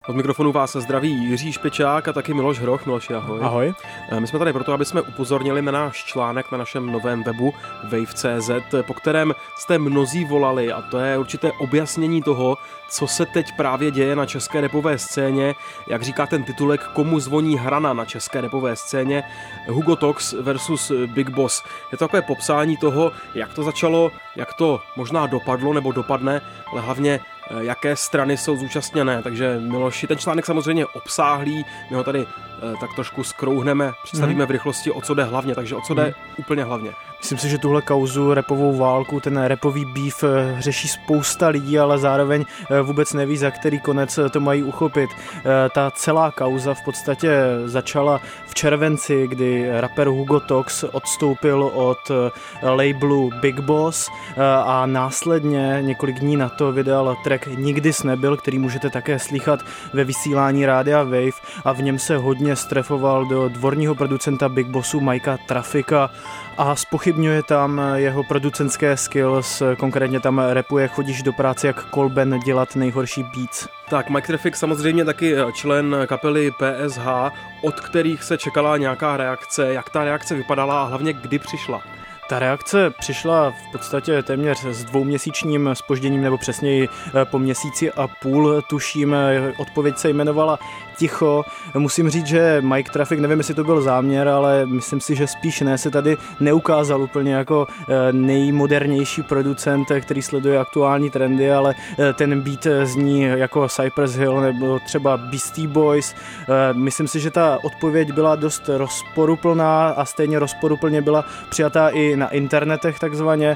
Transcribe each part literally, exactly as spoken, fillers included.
Od mikrofonu vás zdraví Jiří Špičák a taky Miloš Hroch. Miloši, ahoj. Ahoj. My jsme tady proto, aby jsme upozornili na náš článek na našem novém webu wave tečka cé zet, po kterém jste mnozí volali, a to je určité objasnění toho, co se teď právě děje na české rapové scéně. Jak říká ten titulek, komu zvoní hrana na české rapové scéně, Hugo Tox versus Big Boss. Je to takové popsání toho, jak to začalo, jak to možná dopadlo nebo dopadne, ale hlavně jaké strany jsou zúčastněné. Takže Miloši, ten článek samozřejmě obsáhlý, my ho tady eh, tak trošku zkrouhneme, představíme mm. v rychlosti, o co jde hlavně, takže o co jde mm. úplně hlavně. Myslím si, že tuhle kauzu, rapovou válku, ten rapový beef řeší spousta lidí, ale zároveň vůbec neví, za který konec to mají uchopit. Ta celá kauza v podstatě začala v červenci, kdy rapper Hugo Tox odstoupil od labelu Big Boss a následně několik dní na to vydal track Nikdy jsi nebyl, který můžete také slychat ve vysílání Rádia Wave, a v něm se hodně strefoval do dvorního producenta Big Bossu Mikea Trafika a zpochybňuje tam jeho producentské skills, konkrétně tam rapuje Chodíš do práce jak Kolben dělat nejhorší beats. Tak, Mike Traffic samozřejmě taky člen kapely P S H, od kterých se čekala nějaká reakce, jak ta reakce vypadala a hlavně kdy přišla. Ta reakce přišla v podstatě téměř s dvouměsíčním zpožděním, nebo přesněji po měsíci a půl, tuším. Odpověď se jmenovala Ticho. Musím říct, že Mike Traffic, nevím, jestli to byl záměr, ale myslím si, že spíš ne, se tady neukázal úplně jako nejmodernější producent, který sleduje aktuální trendy, ale ten beat zní jako Cypress Hill nebo třeba Beastie Boys. Myslím si, že ta odpověď byla dost rozporuplná a stejně rozporuplně byla přijatá i na internetech takzvaně.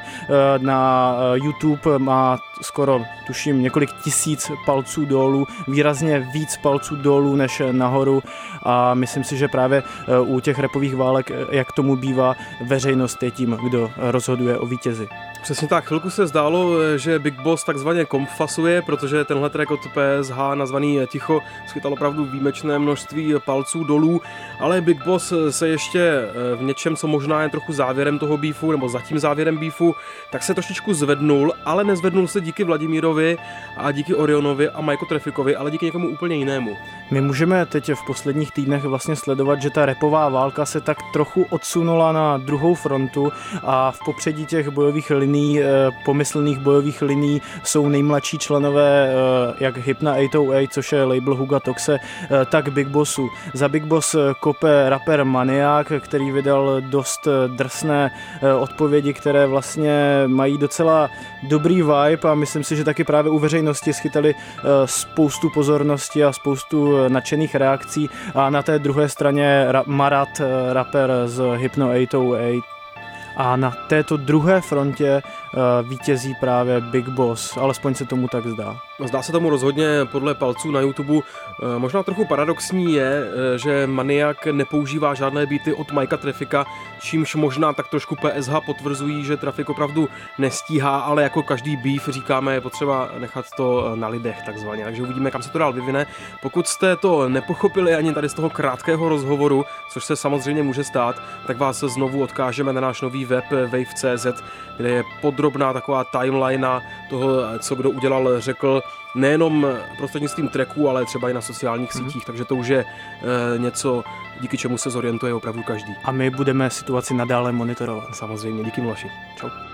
Na YouTube má skoro, tuším, několik tisíc palců dolů, výrazně víc palců dolů než nahoru, a myslím si, že právě u těch rapových válek, jak tomu bývá, veřejnost je tím, kdo rozhoduje o vítězi. Přesně tak, chvilku se zdálo, že Big Boss takzvaně kompfasuje, protože tenhle track od P S H nazvaný Ticho schytal opravdu výjimečné množství palců dolů, ale Big Boss se ještě v něčem, co možná je trochu závěrem toho beefu, nebo zatím závěrem beefu, tak se trošičku zvednul, ale nezvednul se díky Vladimírovi a díky Orionovi a Mikeu Trafficovi, ale díky někomu úplně jinému. My můžeme teď v posledních týdnech vlastně sledovat, že ta rapová válka se tak trochu odsunula na druhou frontu a v popředí těch bojových liní, pomyslných bojových liní jsou nejmladší členové jak Hypna osm set osm, což je label Huga Toxe, tak Big Bossu. Za Big Boss kope rapper Maniak, který vydal dost drsné odpovědi, které vlastně mají docela dobrý vibe, a myslím si, že taky právě u veřejnosti schytali spoustu pozornosti a spoustu nadšených reakcí, a na té druhé straně Marat, rapper z Hypno osm set osm. A na této druhé frontě uh, vítězí právě Big Boss, alespoň se tomu tak zdá. Zdá se tomu rozhodně podle palců na YouTube. Možná trochu paradoxní je, že Maniak nepoužívá žádné beaty od Mikea Traffica, čímž možná tak trošku P S H potvrzují, že Traffic opravdu nestíhá, ale jako každý beef říkáme, je potřeba nechat to na lidech takzvaně. Takže uvidíme, kam se to dál vyvine. Pokud jste to nepochopili ani tady z toho krátkého rozhovoru, což se samozřejmě může stát, tak vás znovu odkážeme na náš nový web wave tečka cé zet, kde je podrobná taková timeline toho, co kdo udělal, řekl, nejenom prostřednictvím tracků, ale třeba i na sociálních mm-hmm. sítích, takže to už je e, něco, díky čemu se zorientuje opravdu každý. A my budeme situaci nadále monitorovat. Samozřejmě, díky Miloši. Čau.